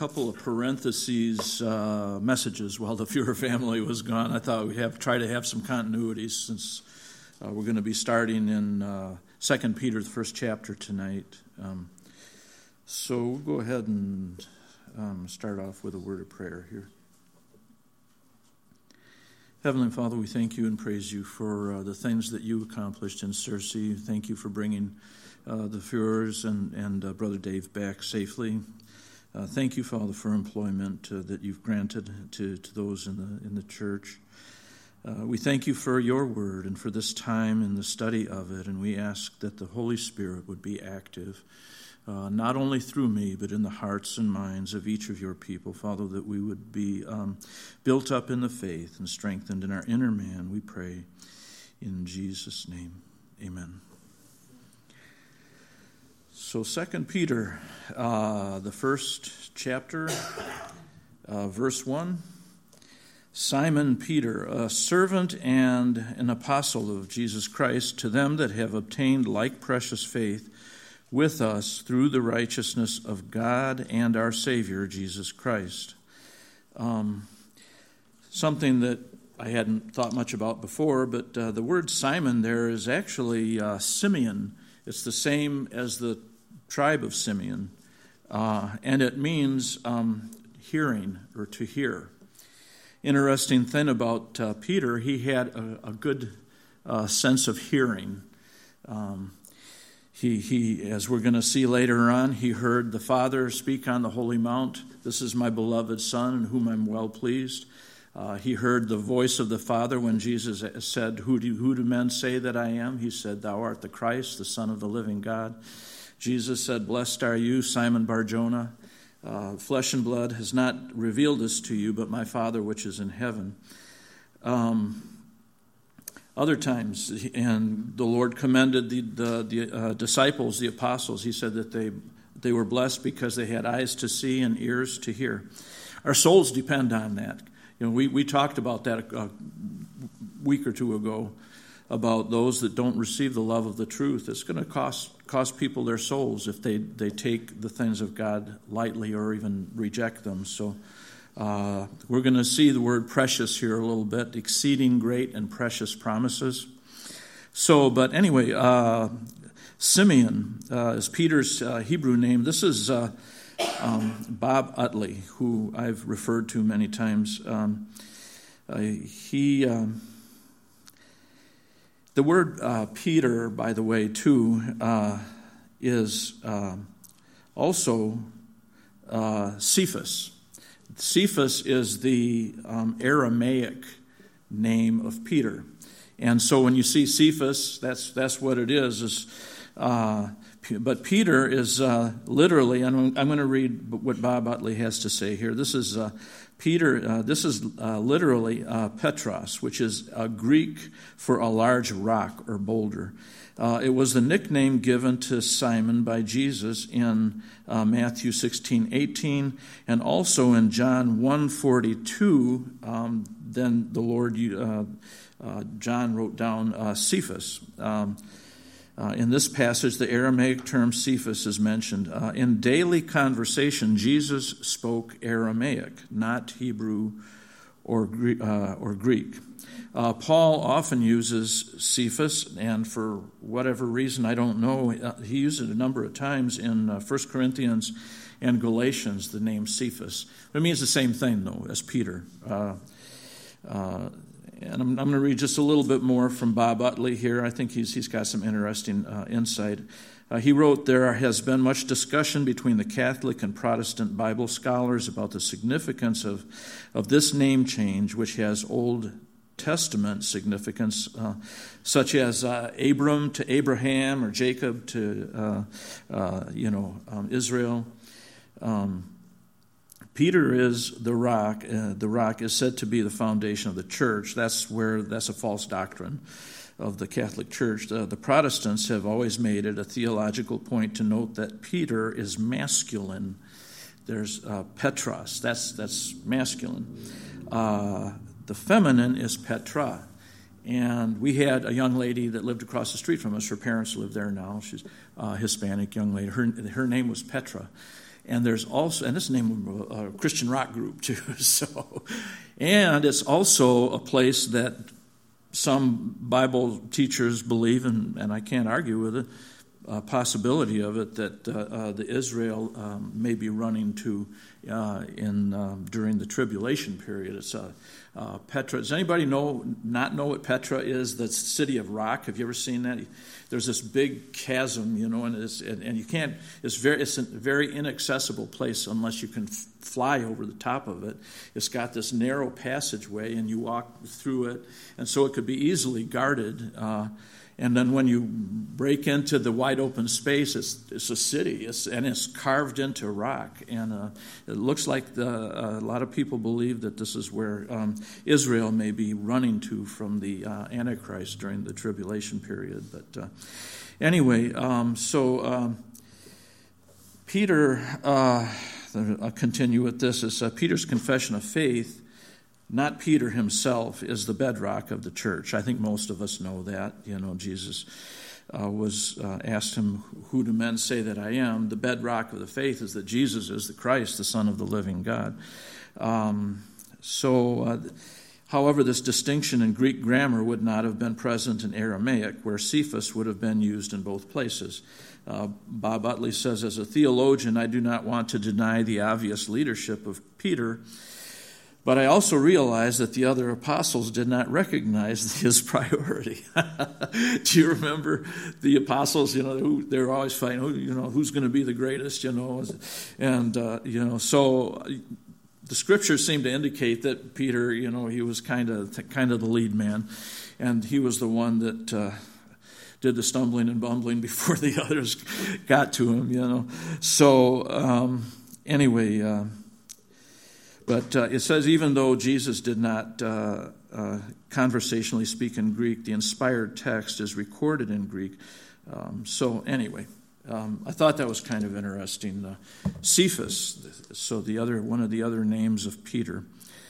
couple of parentheses messages while the Fuhrer family was gone. I thought we'd try to have some continuity since we're going to be starting in 2 Peter, the first chapter tonight. So we'll go ahead and start off with a word of prayer here. Heavenly Father, we thank you and praise you for the things that you accomplished in Searcy. Thank you for bringing the Fuhrers and Brother Dave back safely. Thank you, Father, for employment that you've granted to those in the church. We thank you for your word and for this time in the study of it, and we ask that the Holy Spirit would be active, not only through me, but in the hearts and minds of each of your people, Father, that we would be built up in the faith and strengthened in our inner man, we pray in Jesus' name. Amen. So 2 Peter, the first chapter, verse 1. Simon Peter, a servant and an apostle of Jesus Christ, to them that have obtained like precious faith with us through the righteousness of God and our Savior, Jesus Christ. Something that I hadn't thought much about before, but the word Simon there is actually Simeon. It's the same as the tribe of Simeon, and it means hearing or to hear. Interesting thing about Peter, he had a good sense of hearing. He, as we're going to see later on, he heard the Father speak on the Holy Mount. This is my beloved Son, in whom I'm well pleased. He heard the voice of the Father when Jesus said, who do men say that I am? He said, thou art the Christ, the Son of the living God. Jesus said, blessed are you, Simon Bar-Jonah. Flesh and blood has not revealed this to you, but my Father which is in heaven. Other times, and the Lord commended the disciples, the apostles. He said that they were blessed because they had eyes to see and ears to hear. Our souls depend on that. You know, we talked about that a week or two ago, about those that don't receive the love of the truth. It's going to cost people their souls if they take the things of God lightly or even reject them. So we're going to see the word precious here a little bit, exceeding great and precious promises. So, but anyway, Simeon is Peter's Hebrew name. This is Bob Utley, who I've referred to many times. The word Peter, by the way, too, is also Cephas. Cephas is the Aramaic name of Peter. And so when you see Cephas, that's what it is. But Peter is literally, and I'm going to read what Bob Utley has to say here. This is Peter, this is literally Petros, which is Greek for a large rock or boulder. It was the nickname given to Simon by Jesus in Matthew 16:18, and also in John 1:42. Then the Lord, John wrote down Cephas. In this passage, the Aramaic term Cephas is mentioned. In daily conversation, Jesus spoke Aramaic, not Hebrew or Greek. Paul often uses Cephas, and for whatever reason, I don't know, he used it a number of times in 1 Corinthians and Galatians, the name Cephas. It means the same thing, though, as Peter. And I'm going to read just a little bit more from Bob Utley here. I think he's got some interesting insight. He wrote, there has been much discussion between the Catholic and Protestant Bible scholars about the significance of this name change, which has Old Testament significance, such as Abram to Abraham or Jacob to Israel. Peter is the rock. The rock is said to be the foundation of the church. That's a false doctrine of the Catholic Church. The Protestants have always made it a theological point to note that Peter is masculine. There's Petros. That's masculine. The feminine is Petra. And we had a young lady that lived across the street from us. Her parents live there now. She's a Hispanic young lady. Her name was Petra. And there's also, and this is the name of a Christian rock group too. So, and it's also a place that some Bible teachers believe, and I can't argue with it, possibility of it, that the Israel may be running to during the tribulation period. It's Petra. Does anybody not know what Petra is? The city of rock. Have you ever seen that? There's this big chasm, and you can't. It's a very inaccessible place unless you can fly over the top of it. It's got this narrow passageway, and you walk through it, and so it could be easily guarded. And then when you break into the wide open space, it's a city, and it's carved into rock. And it looks like a lot of people believe that this is where Israel may be running to from the Antichrist during the tribulation period. But anyway, so Peter, I'll continue with this, is Peter's confession of faith. Not Peter himself is the bedrock of the church. I think most of us know that. Jesus was asked him, "Who do men say that I am?" The bedrock of the faith is that Jesus is the Christ, the Son of the living God. However, this distinction in Greek grammar would not have been present in Aramaic, where Cephas would have been used in both places. Bob Utley says, as a theologian, I do not want to deny the obvious leadership of Peter, but I also realize that the other apostles did not recognize his priority. Do you remember the apostles? Who they were always fighting. Who's going to be the greatest? And so the scriptures seem to indicate that Peter, he was kind of the lead man, and he was the one that did the stumbling and bumbling before the others got to him. So anyway. But it says, even though Jesus did not conversationally speak in Greek, the inspired text is recorded in Greek. So anyway, I thought that was kind of interesting. Cephas, so one of the other names of Peter.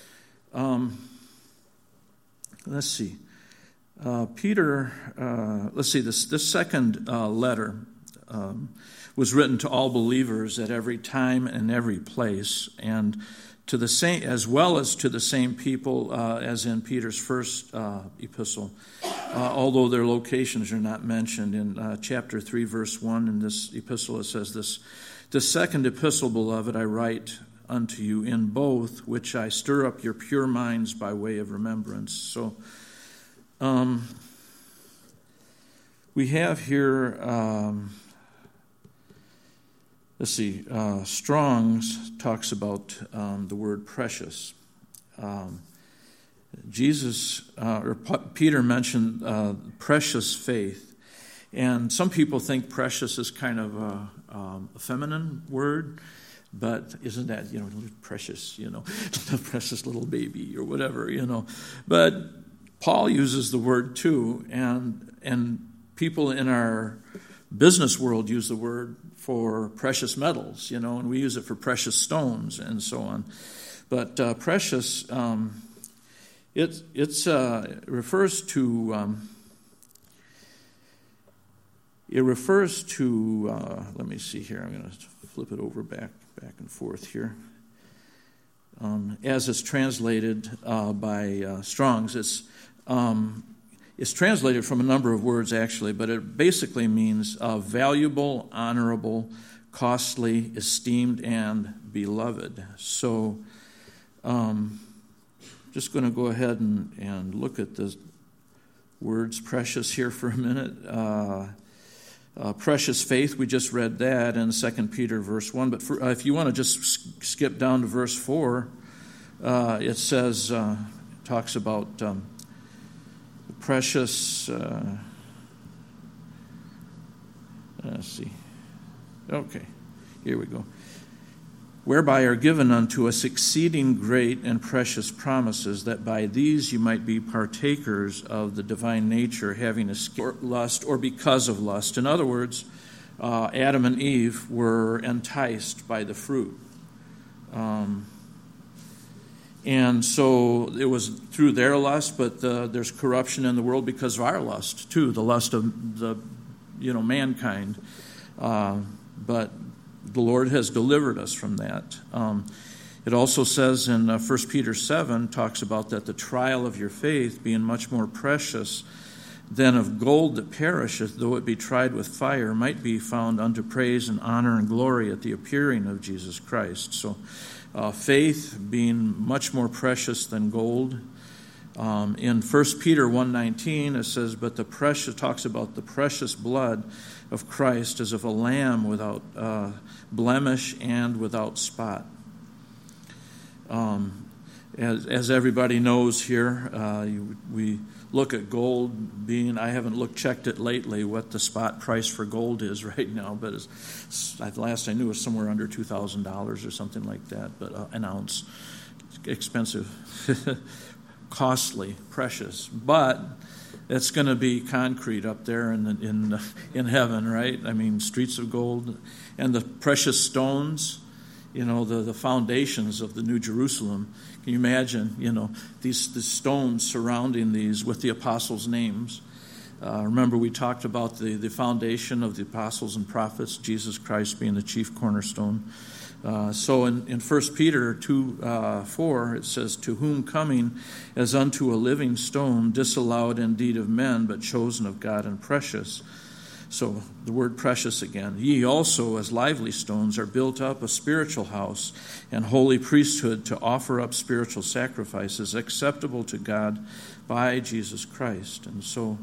Let's see. Peter, this second letter was written to all believers at every time and every place, and to the same, as well as to the same people as in Peter's first epistle, although their locations are not mentioned. In chapter 3, verse 1, in this epistle, it says this, "The second epistle, beloved, I write unto you in both, which I stir up your pure minds by way of remembrance." So we have here... Let's see, Strong's talks about the word precious. Peter mentioned precious faith. And some people think precious is kind of a feminine word, but isn't that, precious, a precious little baby or whatever, But Paul uses the word too, and people in our business world use the word for precious metals, and we use it for precious stones and so on. But precious, it refers to. Let me see here. I'm going to flip it over back and forth here. As it's translated by Strong's, it's translated from a number of words, actually, but it basically means valuable, honorable, costly, esteemed, and beloved. So just going to go ahead and look at the words precious here for a minute. Precious faith, we just read that in 2 Peter verse 1. But if you want to just skip down to verse 4, it says, talks about... precious, let's see. Okay, here we go. "Whereby are given unto us exceeding great and precious promises, that by these you might be partakers of the divine nature, having escaped lust, or because of lust." In other words, Adam and Eve were enticed by the fruit. And so it was through their lust, but there's corruption in the world because of our lust too, the lust of the mankind. But the Lord has delivered us from that. It also says in 1 Peter 7, talks about that the trial of your faith being much more precious than of gold that perisheth, though it be tried with fire, might be found unto praise and honor and glory at the appearing of Jesus Christ. So faith being much more precious than gold. In 1 Peter 1:19, it says, but the precious, talks about the precious blood of Christ as of a lamb without blemish and without spot. As everybody knows here, we look at gold being, I haven't checked it lately, what the spot price for gold is right now, but last I knew it was somewhere under $2,000 or something like that, but an ounce. Expensive, costly, precious, but it's going to be concrete up there in heaven, right? I mean, streets of gold and the precious stones, the foundations of the New Jerusalem. Can you imagine, these stones surrounding these with the apostles' names? Remember, we talked about the foundation of the apostles and prophets, Jesus Christ being the chief cornerstone. So in 1 Peter 2:4, it says, to whom coming as unto a living stone, disallowed indeed of men, but chosen of God and precious. So the word precious again. Ye also, as lively stones, are built up a spiritual house and holy priesthood to offer up spiritual sacrifices acceptable to God by Jesus Christ. And so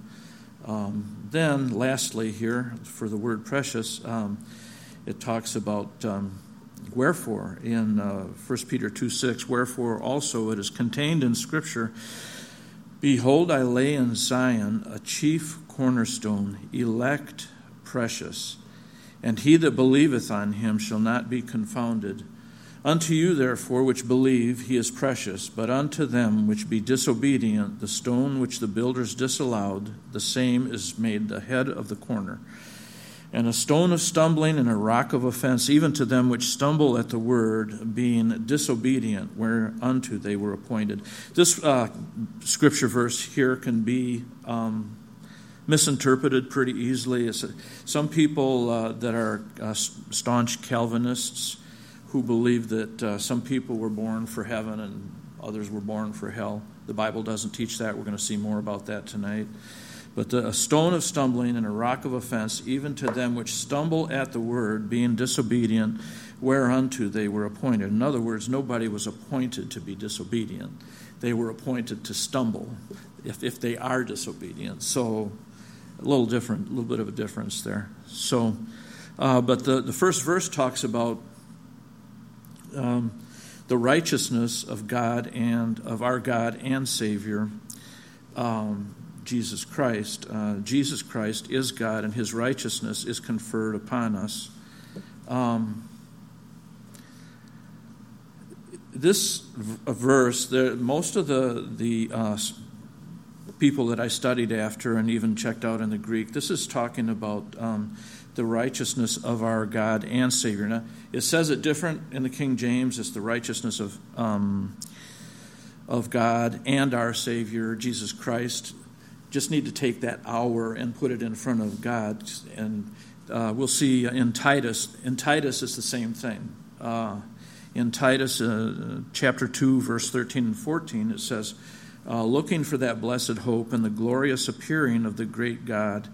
then lastly here, for the word precious, it talks about wherefore in 1 Peter 2:6, wherefore also it is contained in Scripture, behold, I lay in Zion a chief cornerstone, elect, precious, and he that believeth on him shall not be confounded. Unto you, therefore, which believe, he is precious, but unto them which be disobedient, the stone which the builders disallowed, the same is made the head of the corner. And a stone of stumbling and a rock of offense, even to them which stumble at the word, being disobedient, whereunto they were appointed. This scripture verse here can be misinterpreted pretty easily. Some people that are staunch Calvinists who believe that some people were born for heaven and others were born for hell. The Bible doesn't teach that. We're going to see more about that tonight. But a stone of stumbling and a rock of offense, even to them which stumble at the word, being disobedient, whereunto they were appointed. In other words, nobody was appointed to be disobedient. They were appointed to stumble if they are disobedient. So a little bit of a difference there. So, but the first verse talks about the righteousness of God and of our God and Savior, Jesus Christ. Jesus Christ is God, and his righteousness is conferred upon us. This verse, most of the people that I studied after and even checked out in the Greek, this is talking about the righteousness of our God and Savior. Now, it says it different in the King James. It's the righteousness of God and our Savior, Jesus Christ. Just need to take that "our" and put it in front of God. And we'll see in Titus. In Titus, it's the same thing. In Titus chapter 2, verse 13 and 14, it says, looking for that blessed hope and the glorious appearing of the great God.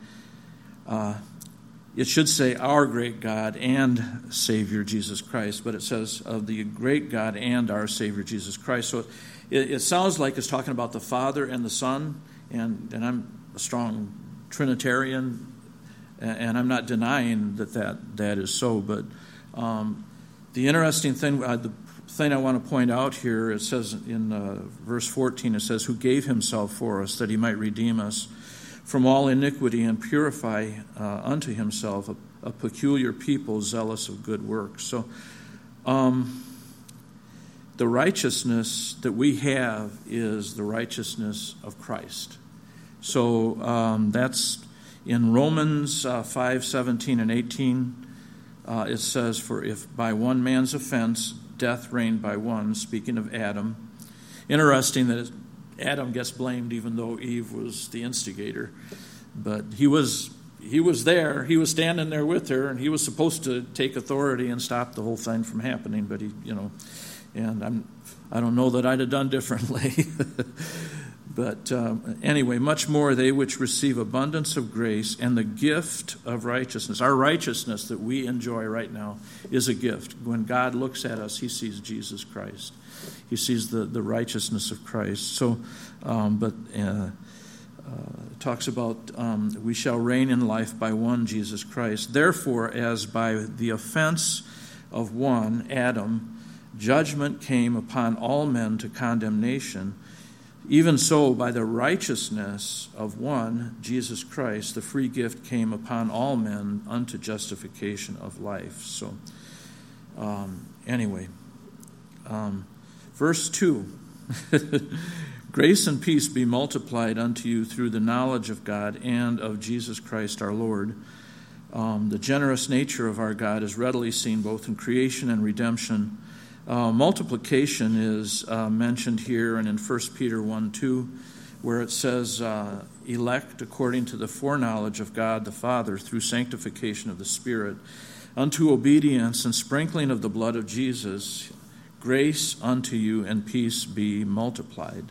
It should say our great God and Savior Jesus Christ, but it says of the great God and our Savior Jesus Christ. So it sounds like it's talking about the Father and the Son, and I'm a strong Trinitarian, and I'm not denying that is so, but the interesting thing, the thing I want to point out here, it says in verse 14, it says, who gave himself for us that he might redeem us from all iniquity and purify unto himself a peculiar people zealous of good works. So the righteousness that we have is the righteousness of Christ. So that's in Romans 5:17 and 18. It says, for if by one man's offense death reigned by one, speaking of Adam. Interesting that Adam gets blamed even though Eve was the instigator. But he was he was there. He was standing there with her, and he was supposed to take authority and stop the whole thing from happening. But and I don't know that I'd have done differently. But anyway, much more they which receive abundance of grace and the gift of righteousness. Our righteousness that we enjoy right now is a gift. When God looks at us, he sees Jesus Christ. He sees the righteousness of Christ. So, it talks about we shall reign in life by one Jesus Christ. Therefore, as by the offense of one, Adam, judgment came upon all men to condemnation, even so, by the righteousness of one, Jesus Christ, the free gift came upon all men unto justification of life. So, verse 2. Grace and peace be multiplied unto you through the knowledge of God and of Jesus Christ our Lord. The generous nature of our God is readily seen both in creation and redemption. Multiplication is mentioned here and in 1 Peter 1:2, where it says, elect according to the foreknowledge of God the Father through sanctification of the Spirit, unto obedience and sprinkling of the blood of Jesus, grace unto you and peace be multiplied.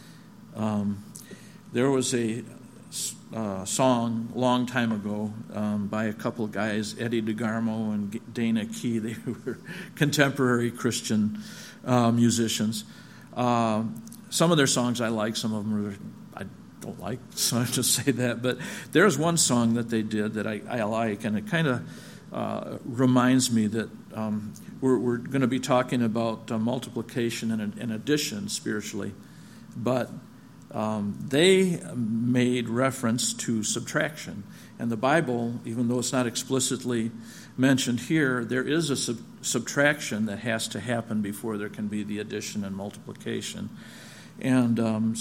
There was a song a long time ago by a couple of guys, Eddie DeGarmo and Dana Key. They were contemporary Christian musicians. Some of their songs I like, some of them I don't like, so I just say that. But there's one song that they did that I like, and it kind of reminds me that we're going to be talking about multiplication and addition spiritually, but they made reference to subtraction. And the Bible, even though it's not explicitly mentioned here, there is a subtraction that has to happen before there can be the addition and multiplication. And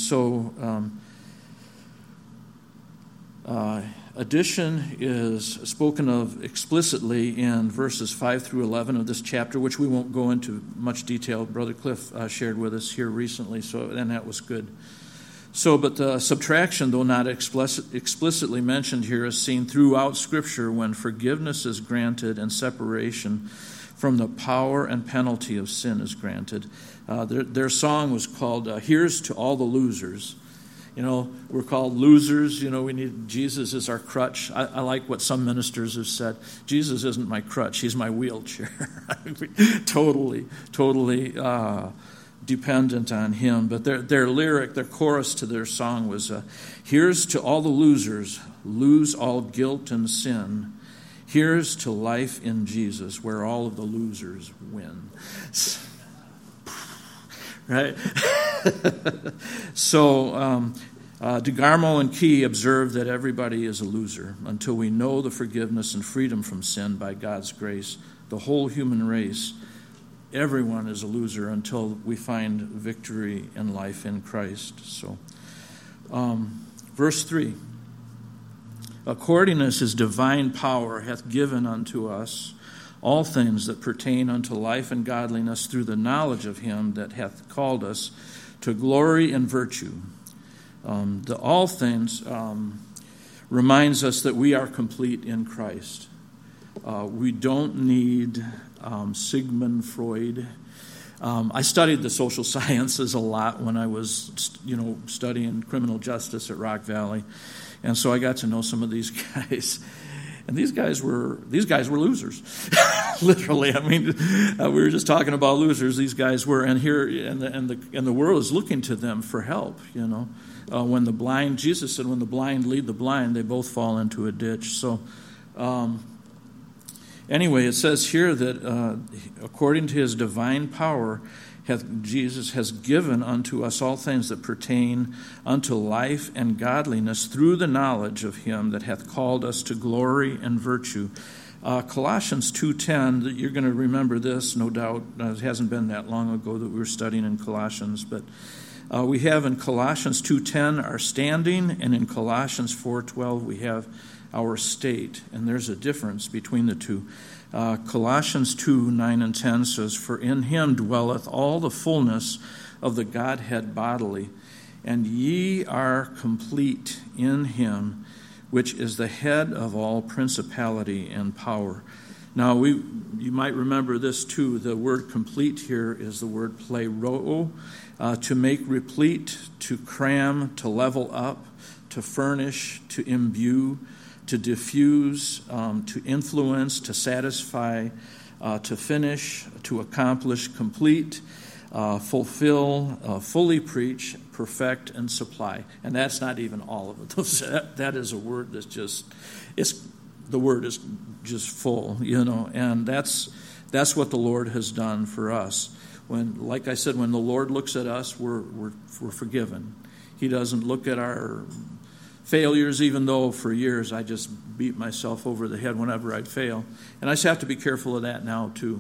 addition is spoken of explicitly in verses 5 through 11 of this chapter, which we won't go into much detail. Brother Cliff shared with us here recently, and that was good. So, but the subtraction, though not explicitly mentioned here, is seen throughout Scripture when forgiveness is granted and separation from the power and penalty of sin is granted. Their song was called Here's to All the Losers. We're called losers. We need Jesus as our crutch. I like what some ministers have said. Jesus isn't my crutch. He's my wheelchair. Totally dependent on him. But their lyric, their chorus to their song was, here's to all the losers, lose all guilt and sin. Here's to life in Jesus, where all of the losers win. Right? So, DeGarmo and Key observe that everybody is a loser until we know the forgiveness and freedom from sin by God's grace. The whole human race, everyone is a loser until we find victory and life in Christ. So, verse 3. According as his divine power hath given unto us all things that pertain unto life and godliness through the knowledge of him that hath called us to glory and virtue. The all things reminds us that we are complete in Christ. We don't need Sigmund Freud. I studied the social sciences a lot when I was, studying criminal justice at Rock Valley, and so I got to know some of these guys. And these guys were losers, literally. I mean, we were just talking about losers. These guys were, and here, and the world is looking to them for help. When the blind, Jesus said, when the blind lead the blind, they both fall into a ditch. So, anyway, it says here that according to his divine power, Jesus has given unto us all things that pertain unto life and godliness through the knowledge of him that hath called us to glory and virtue. Colossians 2:10, you're going to remember this, no doubt. It hasn't been that long ago that we were studying in Colossians, but we have in Colossians 2:10 our standing, and in Colossians 4:12 we have our state, and there's a difference between the two. Colossians 2:9 and 10 says, for in him dwelleth all the fullness of the Godhead bodily, and ye are complete in him, which is the head of all principality and power. Now, you might remember this too. The word complete here is the word pleroo, to make replete, to cram, to level up, to furnish, to imbue, to diffuse, to influence, to satisfy, to finish, to accomplish, complete, fulfill, fully preach, perfect, and supply. And that's not even all of it. That is a word that's just, the word is just full, and that's what the Lord has done for us. When, like I said, when the Lord looks at us, we're forgiven. He doesn't look at our failures, even though for years I just beat myself over the head whenever I'd fail. And I just have to be careful of that now too,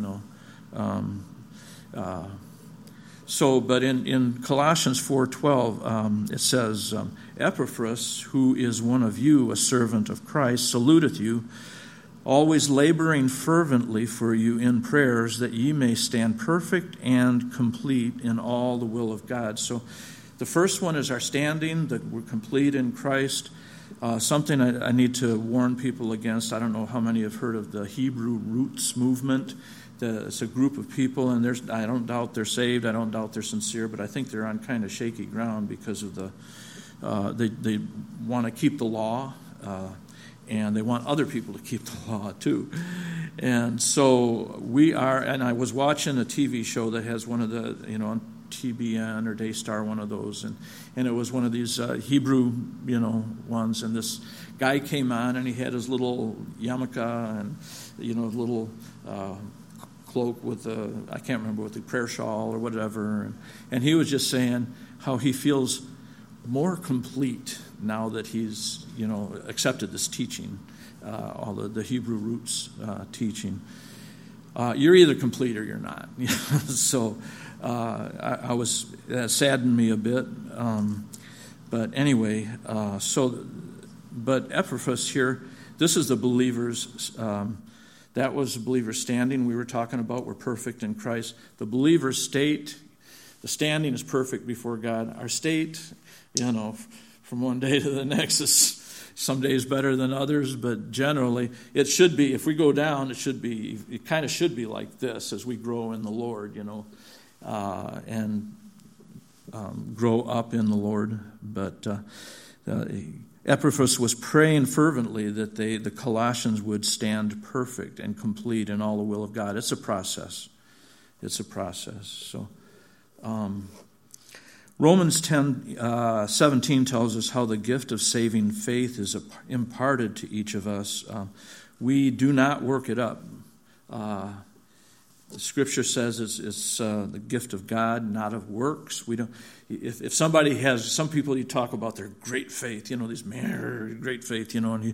But in Colossians 4:12, it says, Epaphras, who is one of you, a servant of Christ, saluteth you, always laboring fervently for you in prayers, that ye may stand perfect and complete in all the will of God. So the first one is our standing, that we're complete in Christ. Something I need to warn people against. I don't know how many have heard of the Hebrew Roots movement. It's a group of people, and I don't doubt they're saved. I don't doubt they're sincere, but I think they're on kind of shaky ground because of they want to keep the law, and they want other people to keep the law too. And so we are, and I was watching a TV show that has one of the, on TBN or Daystar, one of those, and it was one of these Hebrew, ones, and this guy came on, and he had his little yarmulke and, little cloak with I can't remember, with the prayer shawl or whatever, and he was just saying how he feels more complete now that he's, accepted this teaching, all the Hebrew Roots teaching. You're either complete or you're not. So I was, that saddened me a bit. But anyway, but Epaphras here, this is the believers. That was the believer's standing we were talking about. We're perfect in Christ. The believer's state, the standing is perfect before God. Our state, from one day to the next is some days better than others, but generally it should be, if we go down, it kind of should be like this as we grow in the Lord, and grow up in the Lord. But Epaphras was praying fervently that the Colossians would stand perfect and complete in all the will of God. It's a process. So Romans 10:17 tells us how the gift of saving faith is imparted to each of us. We do not work it up. The Scripture says it's the gift of God, not of works. We don't. If somebody has, some people, you talk about their great faith, these great faith, and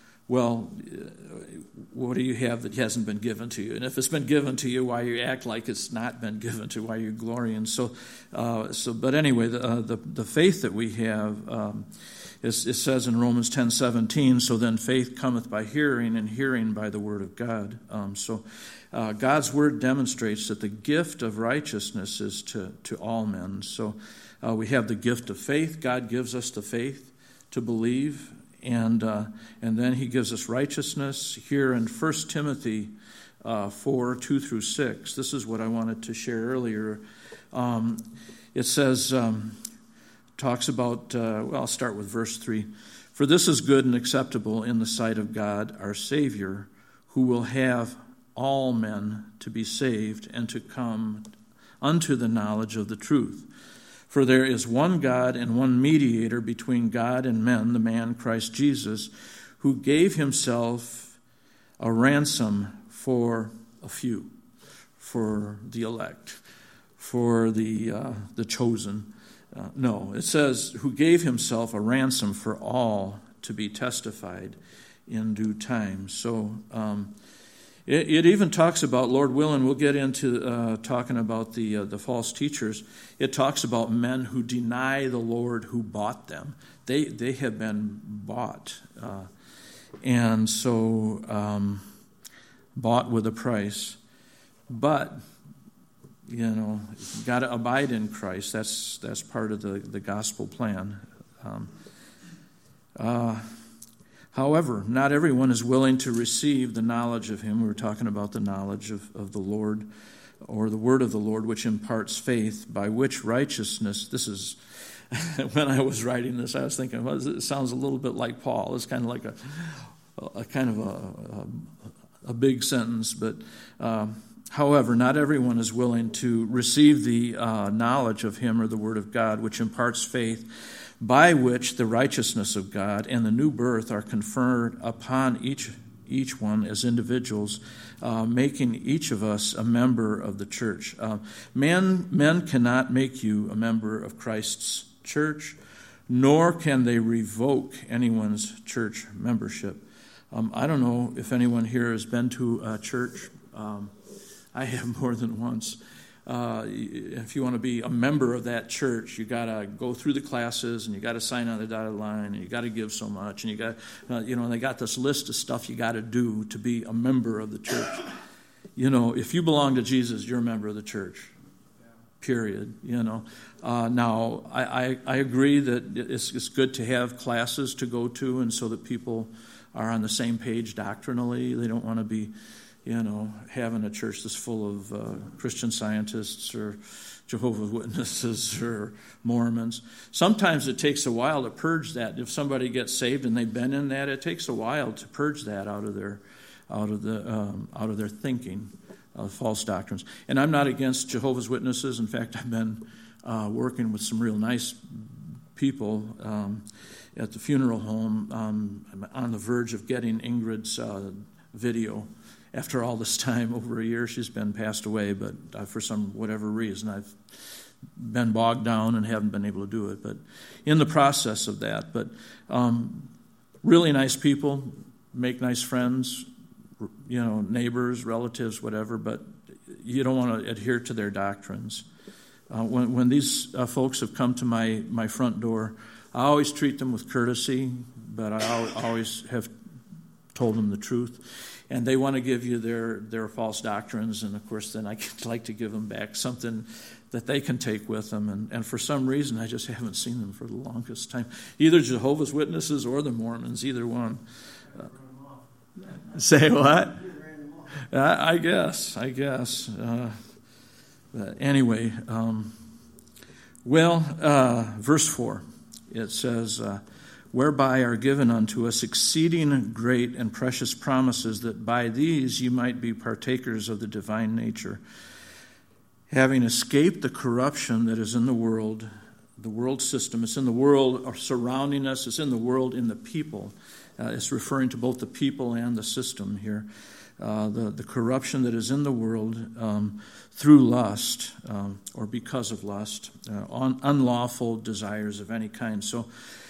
what do you have that hasn't been given to you? And if it's been given to you, why you act like it's not been given to you? Why you glorying? But anyway, the faith that we have, it says in Romans 10:17. So then, faith cometh by hearing, and hearing by the word of God. God's word demonstrates that the gift of righteousness is to all men. So we have the gift of faith. God gives us the faith to believe. And then he gives us righteousness here in 1 Timothy 4:2-6. This is what I wanted to share earlier. It says, talks about, I'll start with verse 3. For this is good and acceptable in the sight of God, our Savior, who will have all men to be saved and to come unto the knowledge of the truth. For there is one God and one mediator between God and men, the man Christ Jesus, who gave himself a ransom for a few, for the elect, for the chosen. No, it says, who gave himself a ransom for all to be testified in due time. So it even talks about, Lord willing, we'll get into talking about the false teachers. It talks about men who deny the Lord who bought them. They have been bought. And so bought with a price. But, got to abide in Christ. That's part of the gospel plan. However, not everyone is willing to receive the knowledge of him. We were talking about the knowledge of the Lord, or the word of the Lord, which imparts faith, by which righteousness, this is, when I was writing this, I was thinking, well, it sounds a little bit like Paul. It's kind of like a big sentence, but however, not everyone is willing to receive the knowledge of him or the word of God, which imparts faith, by which the righteousness of God and the new birth are conferred upon each one as individuals, making each of us a member of the church. Men cannot make you a member of Christ's church, nor can they revoke anyone's church membership. I don't know if anyone here has been to a church. I have more than once. If you want to be a member of that church, you got to go through the classes, and you got to sign on the dotted line, and you got to give so much, and you got, and they got this list of stuff you got to do to be a member of the church. If you belong to Jesus, you're a member of the church. Period. Now I agree that it's good to have classes to go to, and so that people are on the same page doctrinally. They don't want to be having a church that's full of Christian Scientists or Jehovah's Witnesses or Mormons. Sometimes it takes a while to purge that. If somebody gets saved and they've been in that, it takes a while to purge that out of their thinking of false doctrines. And I'm not against Jehovah's Witnesses. In fact, I've been working with some real nice people at the funeral home. I'm on the verge of getting Ingrid's video. After all this time, over a year, she's been passed away, but for some whatever reason, I've been bogged down and haven't been able to do it. But in the process of that, really nice people, make nice friends, neighbors, relatives, whatever, but you don't want to adhere to their doctrines. When these folks have come to my front door, I always treat them with courtesy, but I always have told them the truth. And they want to give you their false doctrines, and of course then I like to give them back something that they can take with them. And for some reason, I just haven't seen them for the longest time. Either Jehovah's Witnesses or the Mormons, either one. Say what? I guess. Anyway, verse 4, it says, whereby are given unto us exceeding great and precious promises, that by these you might be partakers of the divine nature, having escaped the corruption that is in the world system. It's in the world surrounding us. It's in the world in the people. It's referring to both the people and the system here. The corruption that is in the world through lust or because of lust, unlawful desires of any kind. So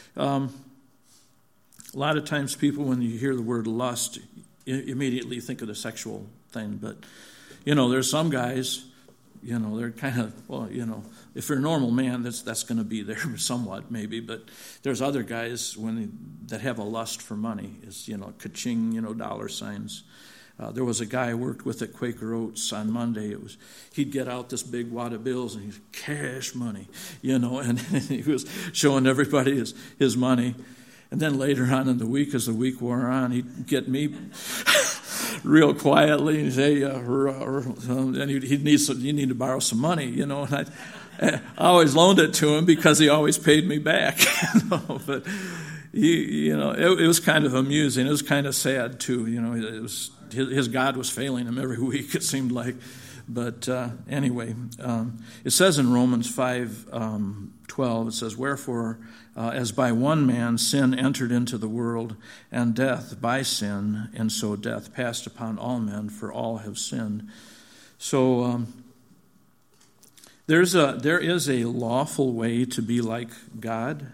a lot of times people, when you hear the word lust, immediately think of the sexual thing. But, there's some guys, they're kind of, if you're a normal man, that's going to be there somewhat maybe. But there's other guys that have a lust for money. It's, ka-ching, dollar signs. There was a guy I worked with at Quaker Oats on Monday. He'd get out this big wad of bills and he'd cash money, and he was showing everybody his money. And then later on in the week, as the week wore on, he'd get me real quietly and say, and he'd need to borrow some money, and I always loaned it to him because he always paid me back. But it was kind of amusing. It was kind of sad too. It was his God was failing him every week, it seemed like. But anyway, it says in Romans 5:12, it says, wherefore, as by one man sin entered into the world, and death by sin, and so death passed upon all men, for all have sinned. So there is a lawful way to be like God.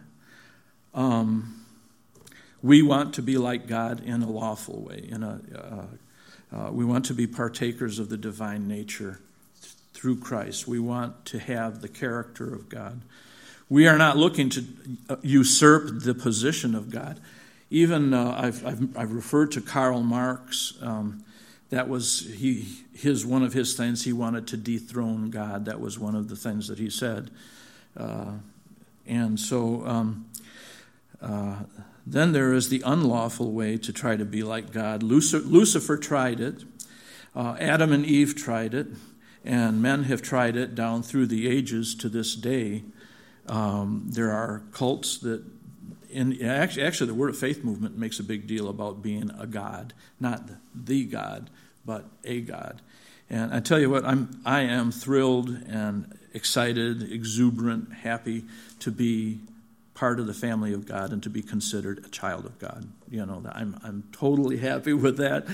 We want to be like God in a lawful way. We want to be partakers of the divine nature through Christ. We want to have the character of God. We are not looking to usurp the position of God. Even I've referred to Karl Marx. That was one of his things. He wanted to dethrone God. That was one of the things that he said. And so Then there is the unlawful way to try to be like God. Lucifer tried it. Adam and Eve tried it. And men have tried it down through the ages to this day. There are cults that, actually the Word of Faith movement makes a big deal about being a God. Not the God, but a God. And I tell you what, I am thrilled and excited, exuberant, happy to be part of the family of God and to be considered a child of God. I'm totally happy with that.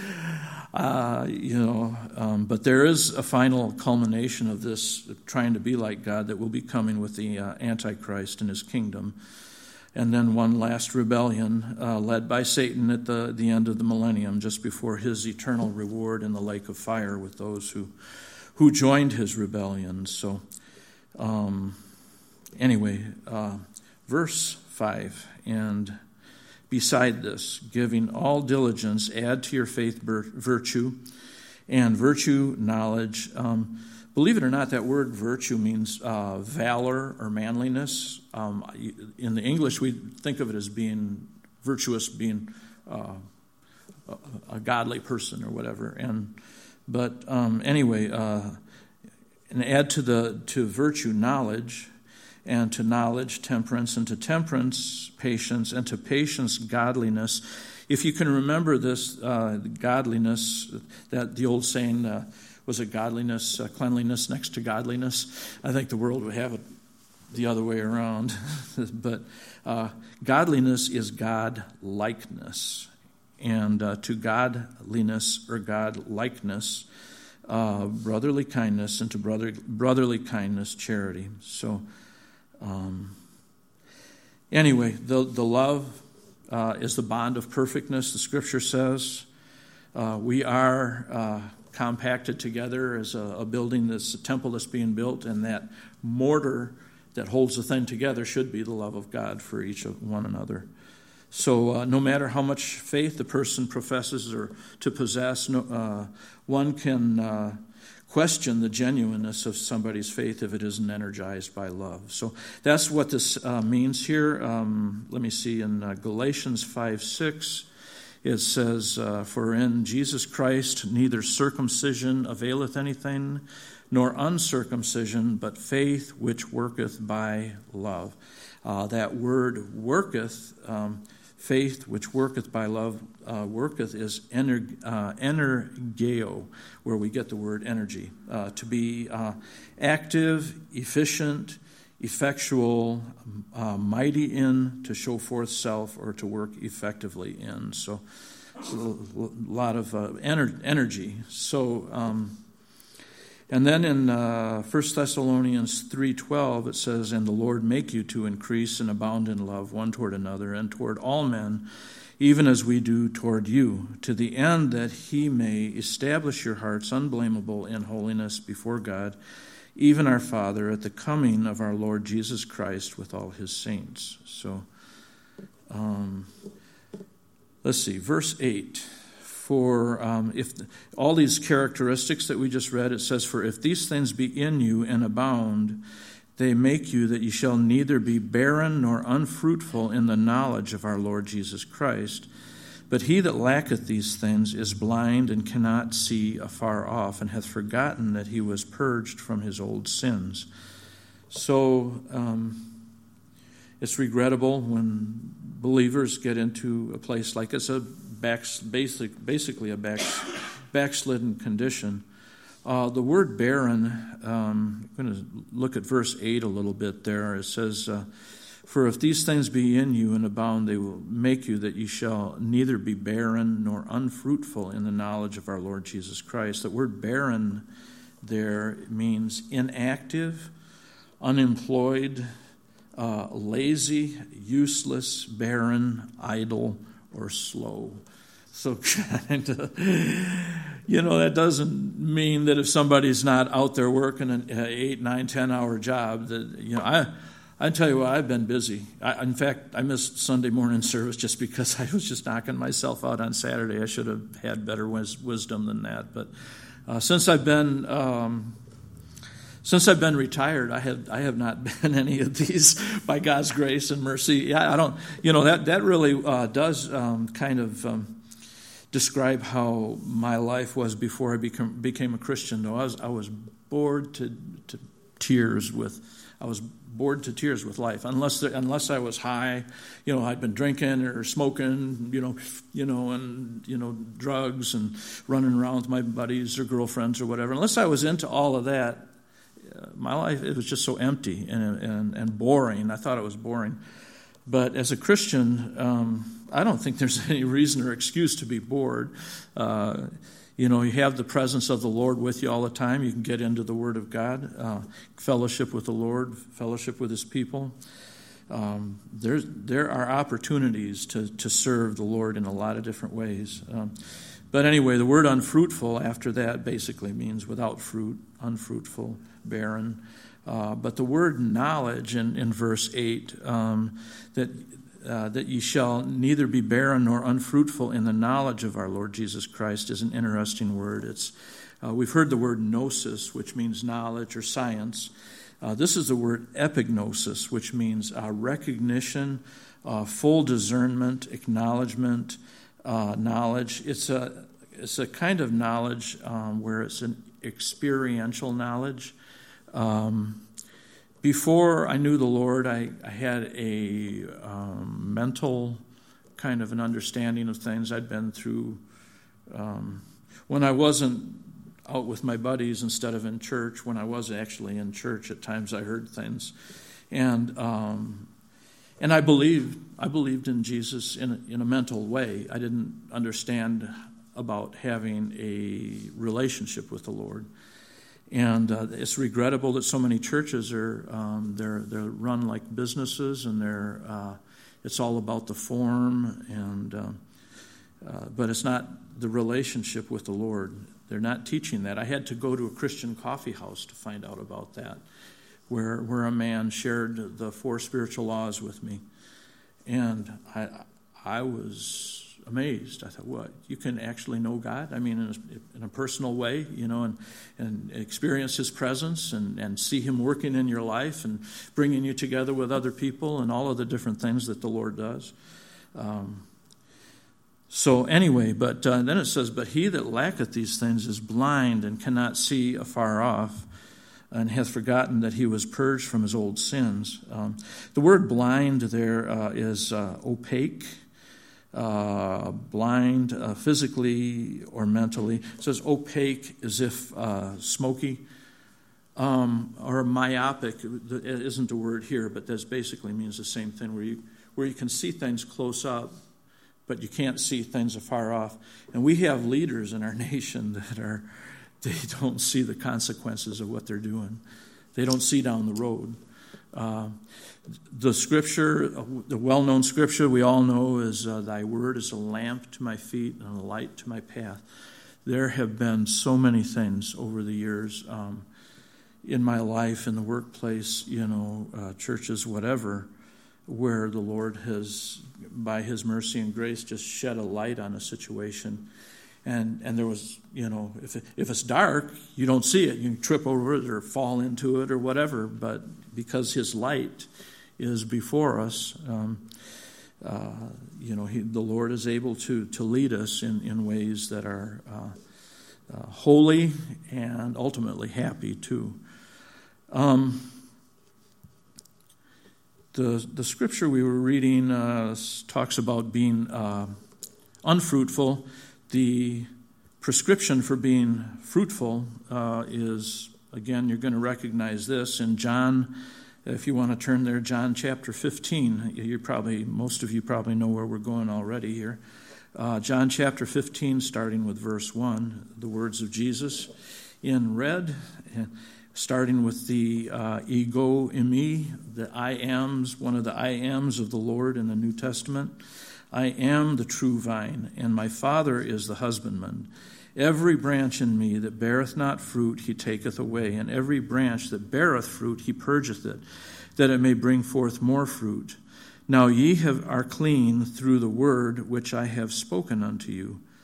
But there is a final culmination of this trying to be like God that will be coming with the Antichrist and his kingdom. And then one last rebellion led by Satan at the end of the millennium, just before his eternal reward in the lake of fire with those who joined his rebellion. So verse 5, and beside this, giving all diligence, add to your faith virtue, and virtue knowledge. Believe it or not, that word virtue means valor or manliness. In the English, we think of it as being virtuous, being a godly person or whatever. And add to virtue knowledge, and to knowledge temperance, and to temperance patience, and to patience godliness. If you can remember this, godliness, that the old saying, was it godliness, cleanliness next to godliness? I think the world would have it the other way around. But godliness is God-likeness. And to godliness or God-likeness, brotherly kindness, and to brotherly kindness, charity. So, the love is the bond of perfectness, the Scripture says. We are compacted together as a building, that's a temple that's being built, and that mortar that holds the thing together should be the love of God for each of one another. So no matter how much faith the person professes or to possess, one can question the genuineness of somebody's faith if it isn't energized by love. So that's what this means here. Let me see, in Galatians 5:6, it says, for in Jesus Christ neither circumcision availeth anything, nor uncircumcision, but faith which worketh by love. That word worketh, faith which worketh by love, worketh is energeo, where we get the word energy. To be active, efficient, effectual, mighty in, to show forth self, or to work effectively in. So it's a lot of energy. So, and then in 1 Thessalonians 3:12, it says, and the Lord make you to increase and abound in love one toward another and toward all men, even as we do toward you, to the end that he may establish your hearts unblameable in holiness before God, even our Father, at the coming of our Lord Jesus Christ with all his saints. So, let's see, verse 8. For if all these characteristics that we just read, it says, for if these things be in you and abound, they make you that ye shall neither be barren nor unfruitful in the knowledge of our Lord Jesus Christ. But he that lacketh these things is blind and cannot see afar off, and hath forgotten that he was purged from his old sins. So it's regrettable when believers get into a place like it's basically a backslidden condition. The word barren, I'm going to look at verse 8 a little bit there. It says, for if these things be in you and abound, they will make you that ye shall neither be barren nor unfruitful in the knowledge of our Lord Jesus Christ. That word barren there means inactive, unemployed, lazy, useless, barren, idle, or slow. So, that doesn't mean that if somebody's not out there working an 8, 9, 10-hour job, that, I tell you what, I've been busy. In fact, I missed Sunday morning service just because I was just knocking myself out on Saturday. I should have had better wisdom than that. But since I've been Since I've been retired, I have not been any of these by God's grace and mercy. Yeah, I don't. That really does kind of describe how my life was before I became a Christian. Though I was bored to tears with. I was bored to tears with life, unless I was high. I'd been drinking or smoking, and drugs and running around with my buddies or girlfriends or whatever. Unless I was into all of that, my life, it was just so empty and boring. I thought it was boring. But as a Christian, I don't think there's any reason or excuse to be bored. You have the presence of the Lord with you all the time. You can get into the Word of God, fellowship with the Lord, fellowship with His people. There are opportunities to serve the Lord in a lot of different ways. But anyway, the word unfruitful after that basically means without fruit, unfruitful, barren. But the word knowledge in verse 8, that ye shall neither be barren nor unfruitful in the knowledge of our Lord Jesus Christ, is an interesting word. We've heard the word gnosis, which means knowledge or science. This is the word epignosis, which means recognition, full discernment, acknowledgement, knowledge. It's a kind of knowledge where it's an experiential knowledge. Before I knew the Lord, I had a mental kind of an understanding of things. I'd been through, when I wasn't out with my buddies instead of in church, when I was actually in church, at times I heard things. And I believed in Jesus in a mental way. I didn't understand about having a relationship with the Lord. And it's regrettable that so many churches are they're run like businesses, and it's all about the form, but it's not the relationship with the Lord. They're not teaching that. I had to go to a Christian coffee house to find out about that, where a man shared the 4 spiritual laws with me, and I was amazed. I thought, what? You can actually know God? I mean, in a personal way, and experience His presence and see Him working in your life and bringing you together with other people and all of the different things that the Lord does. So anyway, but then it says, but he that lacketh these things is blind and cannot see afar off, and hath forgotten that he was purged from his old sins. The word blind there is opaque. Blind physically or mentally. It says opaque as if smoky, or myopic. It isn't a word here, but that basically means the same thing, where you can see things close up, but you can't see things afar off. And we have leaders in our nation they don't see the consequences of what they're doing. They don't see down the road. The scripture, the well-known scripture we all know is, thy word is a lamp to my feet and a light to my path. There have been so many things over the years in my life, in the workplace, churches, whatever, where the Lord has, by His mercy and grace, just shed a light on a situation. And there was, if it's dark, you don't see it. You can trip over it or fall into it or whatever. But because His light is before us, the Lord is able to lead us in ways that are holy and ultimately happy too. The scripture we were reading talks about being unfruitful. The prescription for being fruitful is, again, you're going to recognize this in John. If you want to turn there, John chapter 15. Most of you probably know where we're going already here. John chapter 15, starting with verse 1, the words of Jesus in red, starting with the ego eimi, the I ams, one of the I ams of the Lord in the New Testament. I am the true vine, and my Father is the husbandman. Every branch in me that beareth not fruit he taketh away, and every branch that beareth fruit he purgeth it, that it may bring forth more fruit. Now ye are clean through the word which I have spoken unto you.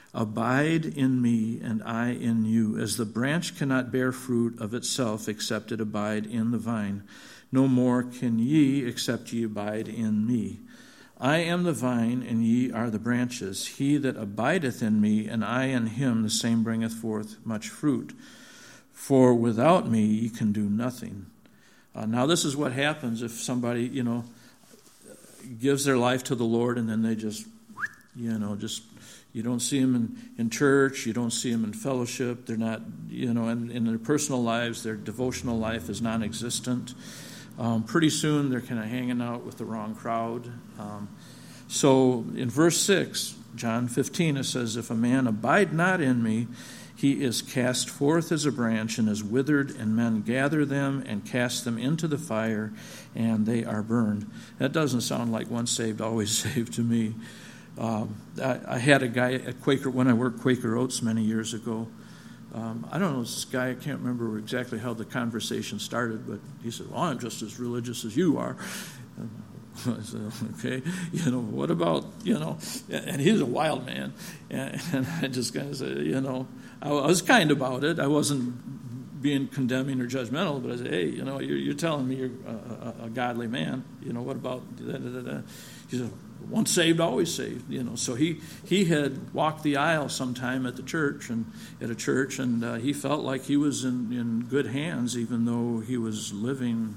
Abide in me, and I in you. As the branch cannot bear fruit of itself except it abide in the vine, no more can ye except ye abide in me. I am the vine, and ye are the branches. He that abideth in me, and I in him, the same bringeth forth much fruit. For without me ye can do nothing. Now this is what happens if somebody, gives their life to the Lord, and then they just you don't see them in church, you don't see them in fellowship, they're not, in their personal lives, their devotional life is non-existent. Pretty soon they're kind of hanging out with the wrong crowd. So in verse 6, John 15, it says, if a man abide not in me, he is cast forth as a branch and is withered, and men gather them and cast them into the fire, and they are burned. That doesn't sound like once saved, always saved to me. I had a guy at Quaker, when I worked Quaker Oats many years ago. I don't know this guy, I can't remember exactly how the conversation started, but he said, well, I'm just as religious as you are. I said, okay, what about, and he's a wild man. And I just kind of said, I was kind about it. I wasn't being condemning or judgmental, but I said, hey, you're telling me you're a godly man. What about da-da-da-da? He said, once saved, always saved. So he had walked the aisle sometime at a church, and he felt like he was in good hands, even though he was living.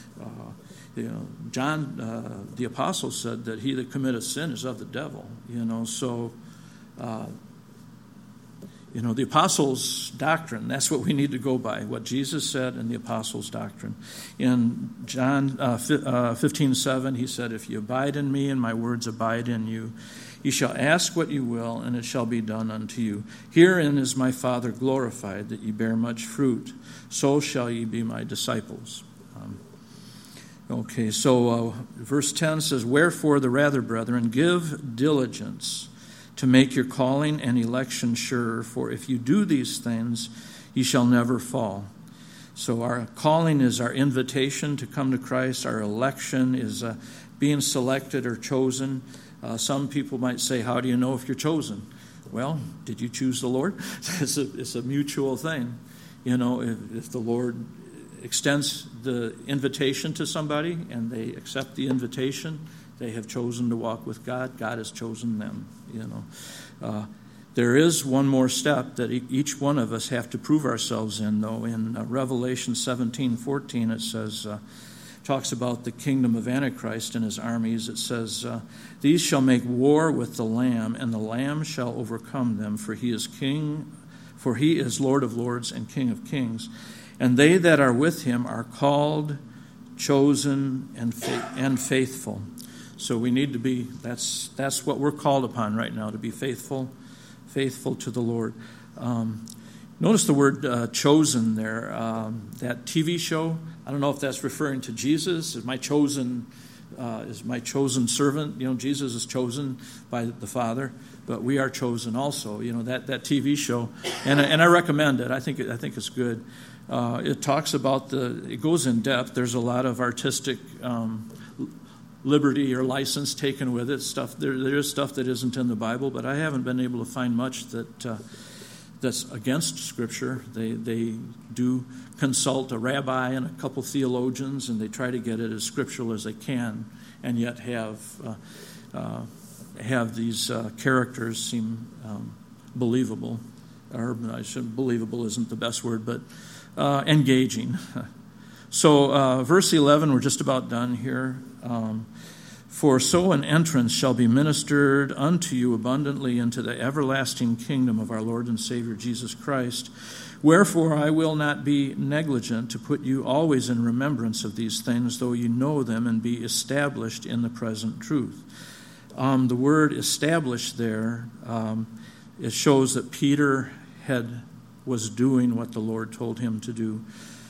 John, the apostle, said that he that committeth sin is of the devil. So. The apostles' doctrine, that's what we need to go by, what Jesus said in the apostles' doctrine. In John 15:7, he said, if you abide in me and my words abide in you, ye shall ask what you will, and it shall be done unto you. Herein is my Father glorified, that ye bear much fruit. So shall ye be my disciples. So verse 10 says, wherefore the rather, brethren, give diligence to make your calling and election sure, for if you do these things, ye shall never fall. So our calling is our invitation to come to Christ. Our election is being selected or chosen. Some people might say, how do you know if you're chosen? Well, did you choose the Lord? It's a mutual thing. If the Lord extends the invitation to somebody and they accept the invitation, they have chosen to walk with God. God has chosen them. There is one more step that each one of us have to prove ourselves in, though. In Revelation 17:14, it says, talks about the kingdom of Antichrist and his armies. It says, these shall make war with the Lamb, and the Lamb shall overcome them, for he is king, for he is Lord of lords and King of kings. And they that are with him are called, chosen, and faithful. So we need to be, that's what we're called upon right now, to be faithful to the Lord. Notice the word chosen there. That TV show, I don't know if that's referring to Jesus. Is my chosen servant. Jesus is chosen by the Father, but we are chosen also. That TV show, and I recommend it. I think it's good. It talks about it goes in depth. There's a lot of artistic liberty or license taken with it. There is stuff that isn't in the Bible, but I haven't been able to find much that's against Scripture. They do consult a rabbi and a couple theologians, and they try to get it as scriptural as they can, and yet have these characters seem believable. Or believable isn't the best word, but engaging. So verse 11, we're just about done here. For so an entrance shall be ministered unto you abundantly into the everlasting kingdom of our Lord and Savior Jesus Christ. Wherefore I will not be negligent to put you always in remembrance of these things, though you know them and be established in the present truth. The word established there, it shows that Peter was doing what the Lord told him to do.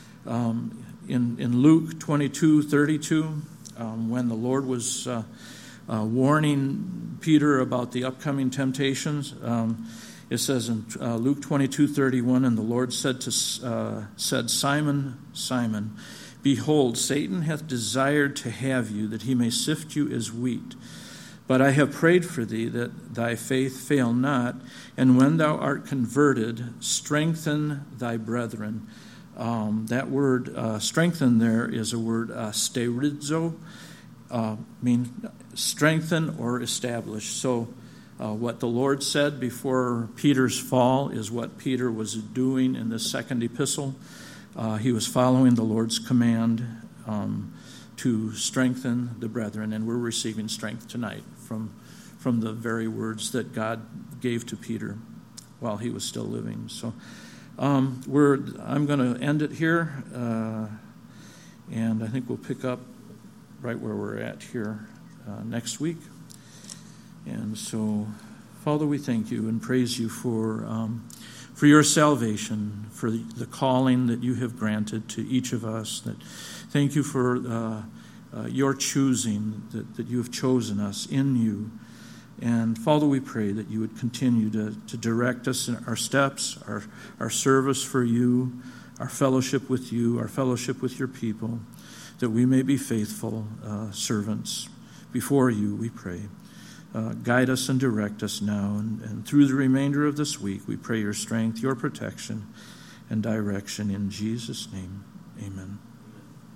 In Luke 22:32, when the Lord was warning Peter about the upcoming temptations, it says in Luke 22:31, and the Lord said, Simon, Simon, behold, Satan hath desired to have you, that he may sift you as wheat. But I have prayed for thee, that thy faith fail not, and when thou art converted, strengthen thy brethren. That word strengthen there is a word sterizo, means strengthen or establish. So what the Lord said before Peter's fall is what Peter was doing in the second epistle. He was following the Lord's command to strengthen the brethren, and we're receiving strength tonight from the very words that God gave to Peter while he was still living. So I'm going to end it here, and I think we'll pick up right where we're at here next week. And so, Father, we thank you and praise you for your salvation, for the calling that you have granted to each of us. That thank you for your choosing, that you have chosen us in you. And Father, we pray that you would continue to direct us in our steps, our service for you, our fellowship with you, our fellowship with your people, that we may be faithful servants before you, we pray. Guide us and direct us now, and through the remainder of this week, we pray your strength, your protection, and direction in Jesus' name. Amen.